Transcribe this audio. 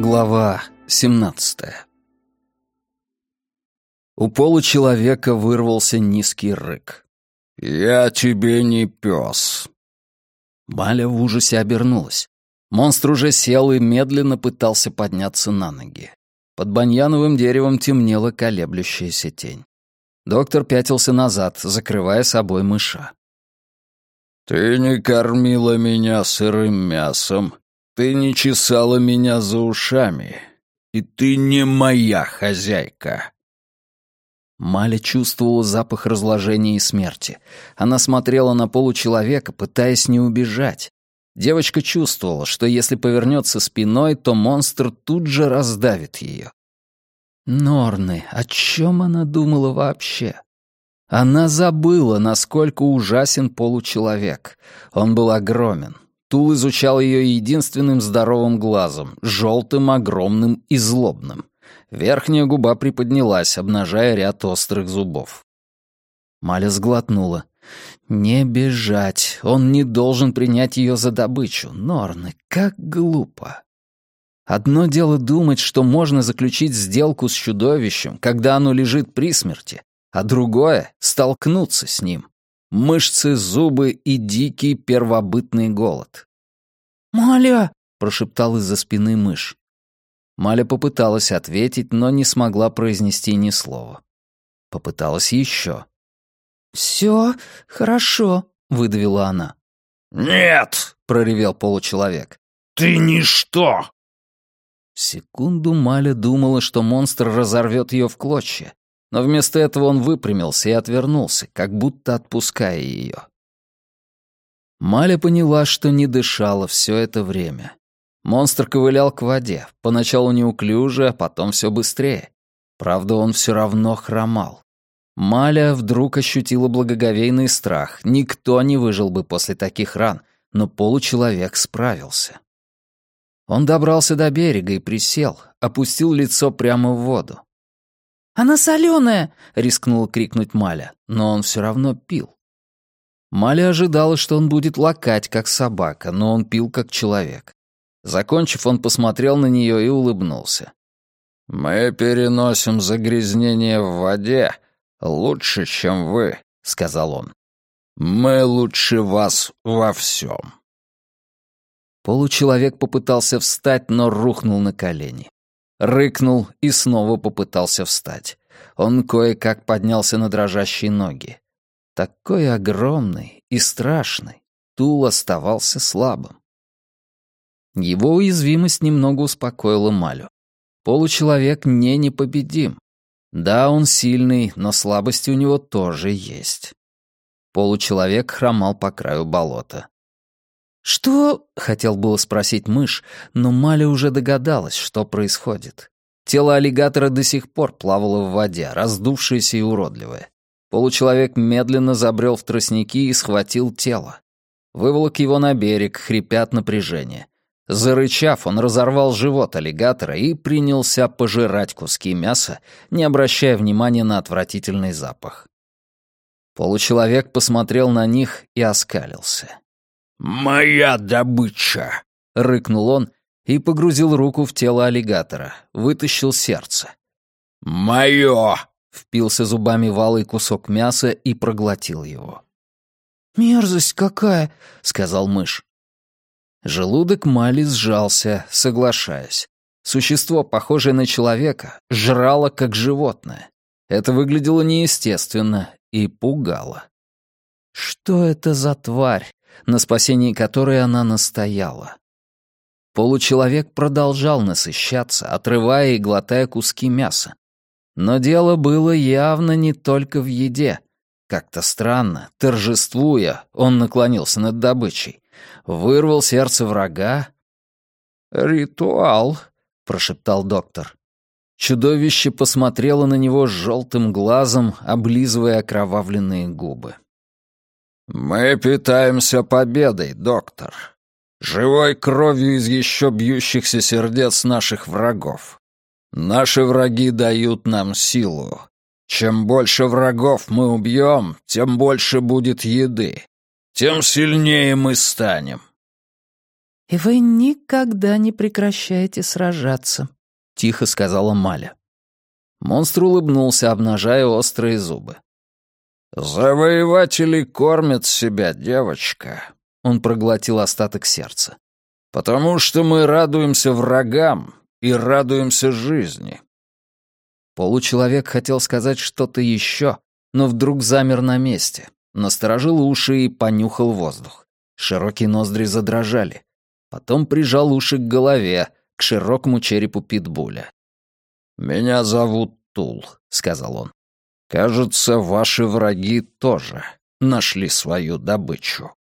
Глава 17. У получеловека вырвался низкий рык. «Я тебе не пес». Маля в ужасе обернулась. Монстр уже сел и медленно пытался подняться на ноги. Под баньяновым деревом темнела колеблющаяся тень. Доктор пятился назад, закрывая собой мыша. «Ты не кормила меня сырым мясом. Ты не чесала меня за ушами. И ты не моя хозяйка». Маля чувствовала запах разложения и смерти. Она смотрела на получеловека, пытаясь не убежать. Девочка чувствовала, что если повернется спиной, то монстр тут же раздавит ее. Норны, о чем она думала вообще? Она забыла, насколько ужасен получеловек. Он был огромен. Тул изучал ее единственным здоровым глазом, желтым, огромным и злобным. Верхняя губа приподнялась, обнажая ряд острых зубов. Маля сглотнула. Не бежать, он не должен принять ее за добычу. Норны, как глупо. Одно дело думать, что можно заключить сделку с чудовищем, когда оно лежит при смерти, а другое — столкнуться с ним. Мышцы, зубы и дикий первобытный голод. «Маля!» — прошептал из-за спины мышь. Маля попыталась ответить, но не смогла произнести ни слова. Попыталась еще. «Все хорошо», — выдавила она. «Нет!» — проревел получеловек. «Ты ничто!» Секунду Маля думала, что монстр разорвет ее в клочья, но вместо этого он выпрямился и отвернулся, как будто отпуская ее. Маля поняла, что не дышала все это время. Монстр ковылял к воде, поначалу неуклюже, а потом все быстрее. Правда, он все равно хромал. Маля вдруг ощутила благоговейный страх. Никто не выжил бы после таких ран, но получеловек справился. Он добрался до берега и присел, опустил лицо прямо в воду. «Она соленая!» — рискнула крикнуть Маля, но он все равно пил. Маля ожидала, что он будет лакать, как собака, но он пил, как человек. Закончив, он посмотрел на нее и улыбнулся. «Мы переносим загрязнение в воде лучше, чем вы», — сказал он. «Мы лучше вас во всем». Получеловек попытался встать, но рухнул на колени. Рыкнул и снова попытался встать. Он кое-как поднялся на дрожащие ноги. Такой огромный и страшный, Тул оставался слабым. Его уязвимость немного успокоила Малю. Получеловек не непобедим. Да, он сильный, но слабости у него тоже есть. Получеловек хромал по краю болота. «Что?» — хотел было спросить мышь, но Маля уже догадалась, что происходит. Тело аллигатора до сих пор плавало в воде, раздувшееся и уродливое. Получеловек медленно забрел в тростники и схватил тело. Выволок его на берег, хрипя от напряжения. Зарычав, он разорвал живот аллигатора и принялся пожирать куски мяса, не обращая внимания на отвратительный запах. Получеловек посмотрел на них и оскалился. «Моя добыча!» — рыкнул он и погрузил руку в тело аллигатора, вытащил сердце. «Мое!» — впился зубами в алый кусок мяса и проглотил его. «Мерзость какая!» — сказал мышь. Желудок Мали сжался, соглашаясь. Существо, похожее на человека, жрало как животное. Это выглядело неестественно и пугало. Что это за тварь, на спасении которой она настояла? Получеловек продолжал насыщаться, отрывая и глотая куски мяса. Но дело было явно не только в еде. Как-то странно, торжествуя, он наклонился над добычей. Вырвал сердце врага. «Ритуал», — прошептал доктор. Чудовище посмотрело на него желтым глазом, облизывая окровавленные губы. «Мы питаемся победой, доктор. Живой кровью из еще бьющихся сердец наших врагов. Наши враги дают нам силу. Чем больше врагов мы убьем, тем больше будет еды. Тем сильнее мы станем». «И вы никогда не прекращаете сражаться», — тихо сказала Маля. Монстр улыбнулся, обнажая острые зубы. «Завоеватели кормят себя, девочка», — он проглотил остаток сердца. «потому что мы радуемся врагам и радуемся жизни». Получеловек хотел сказать что-то еще, но вдруг замер на месте, насторожил уши и понюхал воздух. Широкие ноздри задрожали. Потом прижал уши к голове, к широкому черепу питбуля. «Меня зовут Тул», — сказал он. «Кажется, ваши враги тоже нашли свою добычу».